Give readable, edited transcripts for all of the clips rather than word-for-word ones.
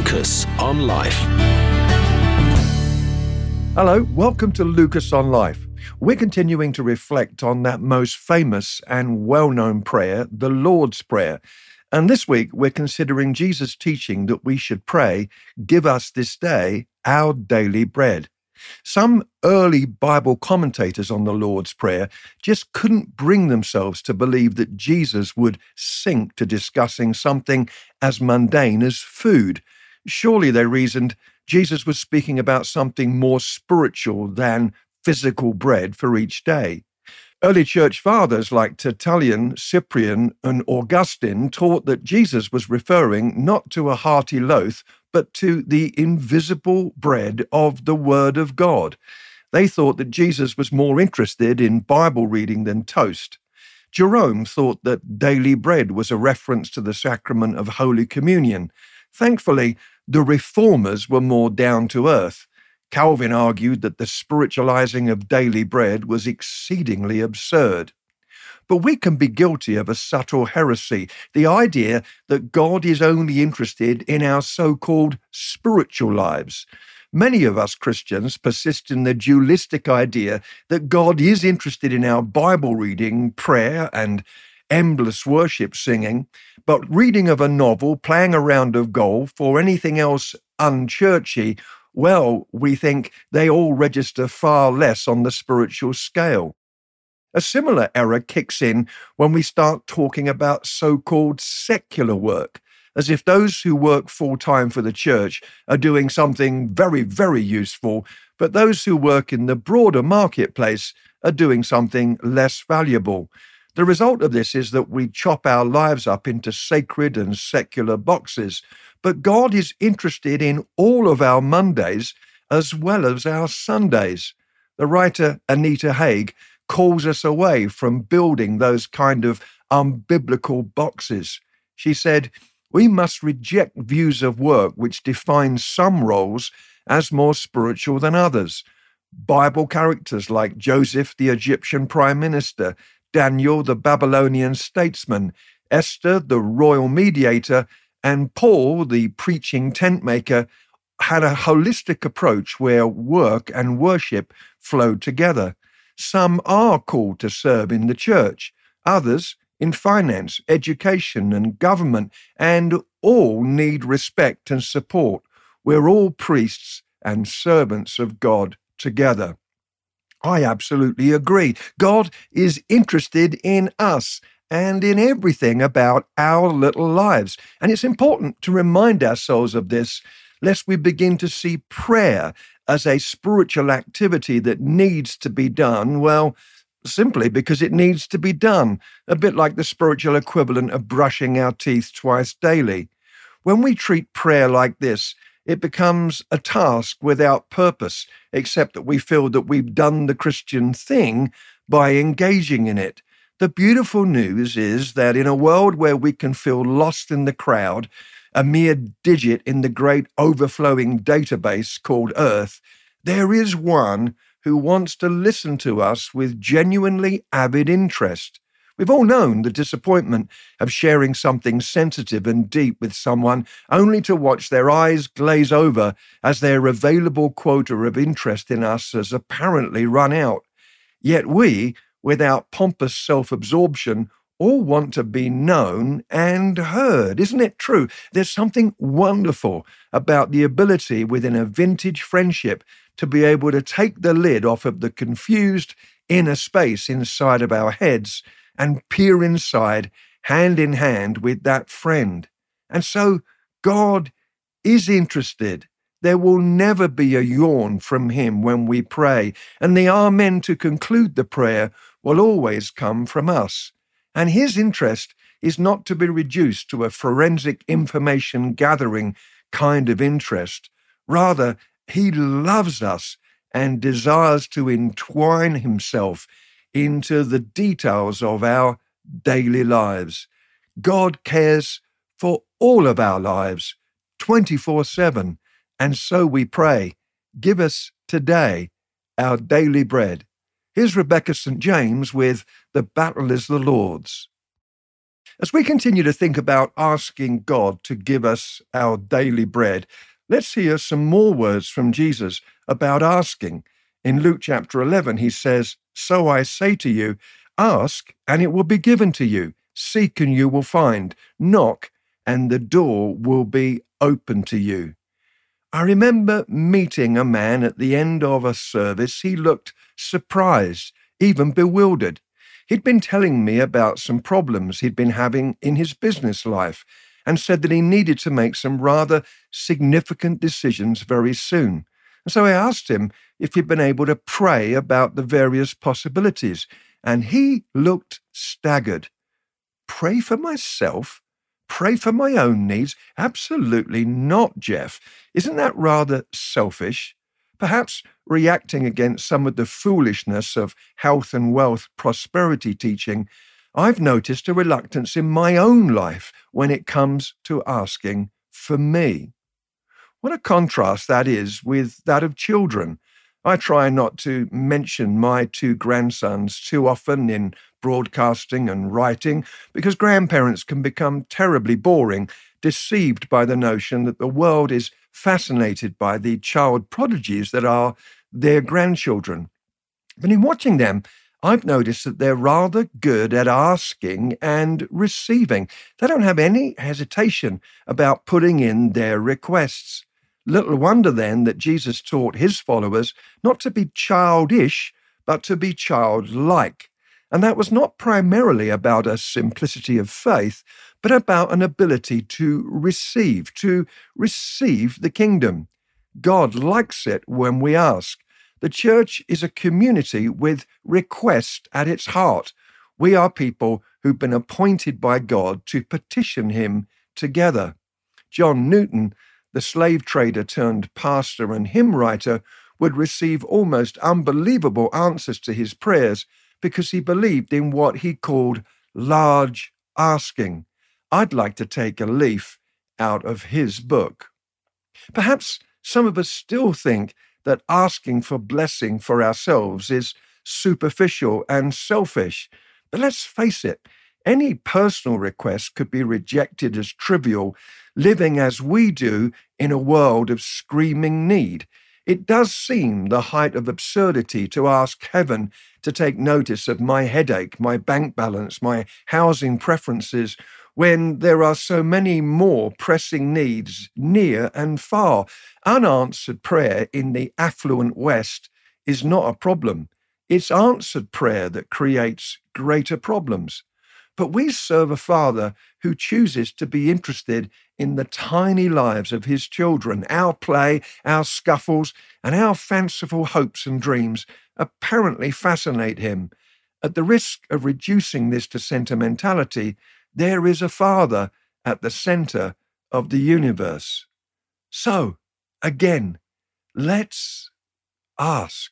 Lucas on Life. Hello, welcome to Lucas on Life. We're continuing to reflect on that most famous and well-known prayer, the Lord's Prayer. And this week, we're considering Jesus' teaching that we should pray, "Give us this day our daily bread." Some early Bible commentators on the Lord's Prayer just couldn't bring themselves to believe that Jesus would sink to discussing something as mundane as food. Surely, they reasoned, Jesus was speaking about something more spiritual than physical bread for each day. Early church fathers like Tertullian, Cyprian, and Augustine taught that Jesus was referring not to a hearty loaf, but to the invisible bread of the Word of God. They thought that Jesus was more interested in Bible reading than toast. Jerome thought that daily bread was a reference to the sacrament of Holy Communion. Thankfully, the reformers were more down to earth. Calvin argued that the spiritualizing of daily bread was exceedingly absurd. But we can be guilty of a subtle heresy, the idea that God is only interested in our so-called spiritual lives. Many of us Christians persist in the dualistic idea that God is interested in our Bible reading, prayer, and endless worship singing, but reading of a novel, playing a round of golf, or anything else unchurchy, well, we think they all register far less on the spiritual scale. A similar error kicks in when we start talking about so-called secular work, as if those who work full-time for the church are doing something very, very useful, but those who work in the broader marketplace are doing something less valuable. The result of this is that we chop our lives up into sacred and secular boxes, but God is interested in all of our Mondays as well as our Sundays. The writer Anita Haig calls us away from building those kind of unbiblical boxes. She said, "We must reject views of work which define some roles as more spiritual than others. Bible characters like Joseph, the Egyptian prime minister, Daniel, the Babylonian statesman, Esther, the royal mediator, and Paul, the preaching tent maker, had a holistic approach where work and worship flowed together. Some are called to serve in the church, others in finance, education, and government, and all need respect and support. We're all priests and servants of God together." I absolutely agree. God is interested in us and in everything about our little lives. And it's important to remind ourselves of this, lest we begin to see prayer as a spiritual activity that needs to be done, well, simply because it needs to be done, a bit like the spiritual equivalent of brushing our teeth twice daily. When we treat prayer like this, it becomes a task without purpose, except that we feel that we've done the Christian thing by engaging in it. The beautiful news is that in a world where we can feel lost in the crowd, a mere digit in the great overflowing database called Earth, there is one who wants to listen to us with genuinely avid interest. We've all known the disappointment of sharing something sensitive and deep with someone only to watch their eyes glaze over as their available quota of interest in us has apparently run out. Yet we, without pompous self-absorption, all want to be known and heard. Isn't it true? There's something wonderful about the ability within a vintage friendship to be able to take the lid off of the confused inner space inside of our heads and peer inside, hand in hand with that friend. And so God is interested. There will never be a yawn from him when we pray, and the amen to conclude the prayer will always come from us. And his interest is not to be reduced to a forensic information gathering kind of interest. Rather, he loves us and desires to entwine himself into the details of our daily lives. God cares for all of our lives, 24/7, and so we pray, "Give us today our daily bread." Here's Rebecca St. James with "The Battle is the Lord's." As we continue to think about asking God to give us our daily bread, let's hear some more words from Jesus about asking. In Luke chapter 11, he says, "So I say to you, ask and it will be given to you. Seek and you will find. Knock and the door will be open to you." I remember meeting a man at the end of a service. He looked surprised, even bewildered. He'd been telling me about some problems he'd been having in his business life and said that he needed to make some rather significant decisions very soon. And so I asked him if he'd been able to pray about the various possibilities, and he looked staggered. Pray for myself? Pray for my own needs? Absolutely not, Jeff. Isn't that rather selfish? Perhaps reacting against some of the foolishness of health and wealth prosperity teaching, I've noticed a reluctance in my own life when it comes to asking for me. What a contrast that is with that of children. I try not to mention my two grandsons too often in broadcasting and writing because grandparents can become terribly boring, deceived by the notion that the world is fascinated by the child prodigies that are their grandchildren. But in watching them, I've noticed that they're rather good at asking and receiving. They don't have any hesitation about putting in their requests. Little wonder then that Jesus taught his followers not to be childish, but to be childlike. And that was not primarily about a simplicity of faith, but about an ability to receive the kingdom. God likes it when we ask. The church is a community with request at its heart. We are people who've been appointed by God to petition him together. John Newton, the slave trader turned pastor and hymn writer, would receive almost unbelievable answers to his prayers because he believed in what he called large asking. I'd like to take a leaf out of his book. Perhaps some of us still think that asking for blessing for ourselves is superficial and selfish. But let's face it, any personal request could be rejected as trivial, living as we do in a world of screaming need. It does seem the height of absurdity to ask heaven to take notice of my headache, my bank balance, my housing preferences, when there are so many more pressing needs near and far. Unanswered prayer in the affluent West is not a problem. It's answered prayer that creates greater problems. But we serve a Father who chooses to be interested in the tiny lives of his children. Our play, our scuffles, and our fanciful hopes and dreams apparently fascinate him. At the risk of reducing this to sentimentality, there is a Father at the center of the universe. So, again, let's ask.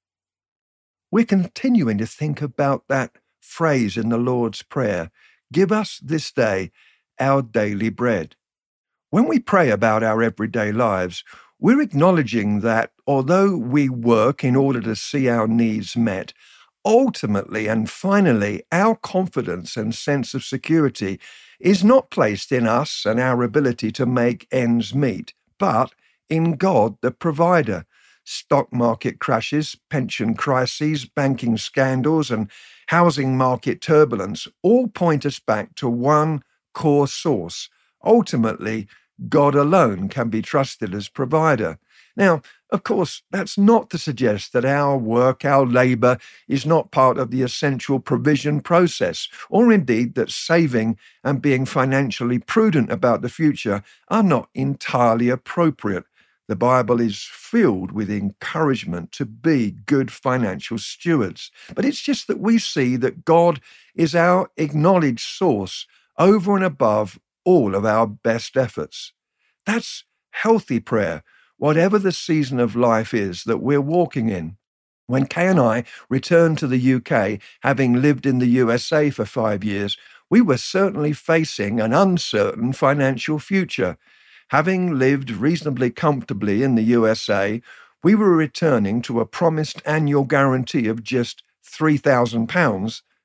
We're continuing to think about that phrase in the Lord's Prayer, "Give us this day our daily bread." When we pray about our everyday lives, we're acknowledging that although we work in order to see our needs met, ultimately and finally, our confidence and sense of security is not placed in us and our ability to make ends meet, but in God, the provider. Stock market crashes, pension crises, banking scandals, and housing market turbulence all point us back to one core source. Ultimately, God alone can be trusted as provider. Now, of course, that's not to suggest that our work, our labor, is not part of the essential provision process, or indeed that saving and being financially prudent about the future are not entirely appropriate. The Bible is filled with encouragement to be good financial stewards. But it's just that we see that God is our acknowledged source over and above all of our best efforts. That's healthy prayer, whatever the season of life is that we're walking in. When Kay and I returned to the UK, having lived in the USA for 5 years, we were certainly facing an uncertain financial future. Having lived reasonably comfortably in the USA, we were returning to a promised annual guarantee of just £3,000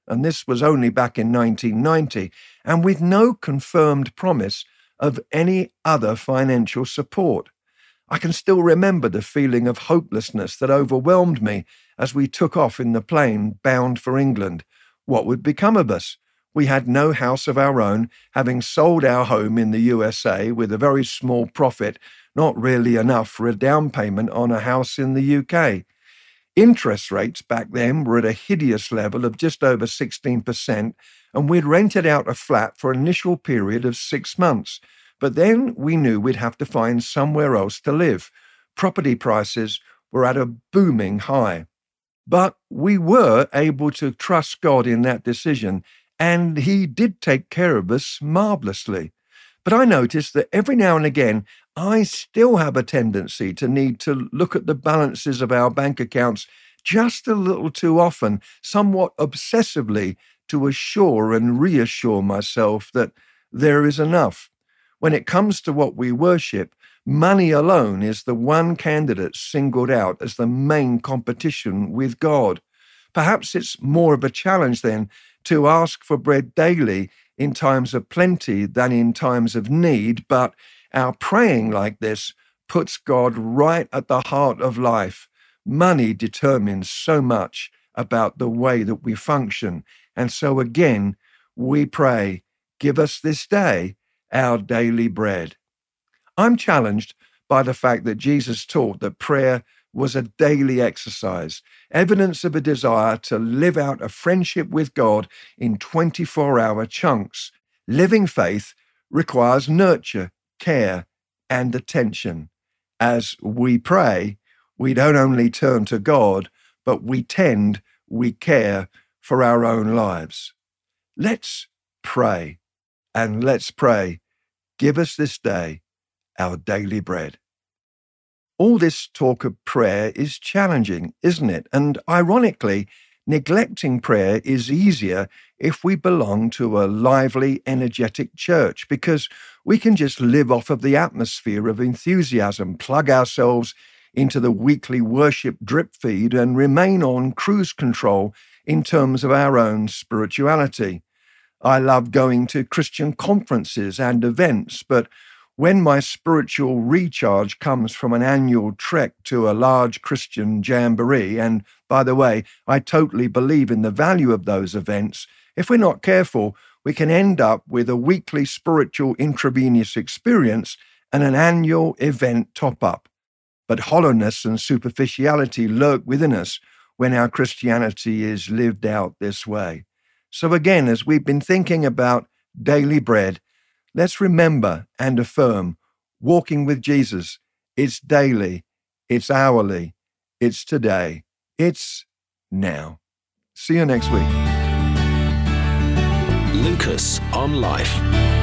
and this was only back in 1990, and with no confirmed promise of any other financial support. I can still remember the feeling of hopelessness that overwhelmed me as we took off in the plane bound for England. What would become of us? We had no house of our own, having sold our home in the USA with a very small profit, not really enough for a down payment on a house in the UK. Interest rates back then were at a hideous level of just over 16%, and we'd rented out a flat for an initial period of 6 months. But then we knew we'd have to find somewhere else to live. Property prices were at a booming high. But we were able to trust God in that decision, and He did take care of us marvelously. But I noticed that every now and again, I still have a tendency to need to look at the balances of our bank accounts just a little too often, somewhat obsessively, to assure and reassure myself that there is enough. When it comes to what we worship, money alone is the one candidate singled out as the main competition with God. Perhaps it's more of a challenge then to ask for bread daily in times of plenty than in times of need, but our praying like this puts God right at the heart of life. Money determines so much about the way that we function, and so again, we pray, give us this day our daily bread. I'm challenged by the fact that Jesus taught that prayer was a daily exercise, evidence of a desire to live out a friendship with God in 24-hour chunks. Living faith requires nurture, care, and attention. As we pray, we don't only turn to God, but we care for our own lives. Let's pray. And let's pray, give us this day our daily bread. All this talk of prayer is challenging, isn't it? And ironically, neglecting prayer is easier if we belong to a lively, energetic church, because we can just live off of the atmosphere of enthusiasm, plug ourselves into the weekly worship drip feed, and remain on cruise control in terms of our own spirituality. I love going to Christian conferences and events, but when my spiritual recharge comes from an annual trek to a large Christian jamboree, and by the way, I totally believe in the value of those events, if we're not careful, we can end up with a weekly spiritual intravenous experience and an annual event top-up. But hollowness and superficiality lurk within us when our Christianity is lived out this way. So again, as we've been thinking about daily bread, let's remember and affirm walking with Jesus. It's daily, it's hourly, it's today, it's now. See you next week. Lucas on Life.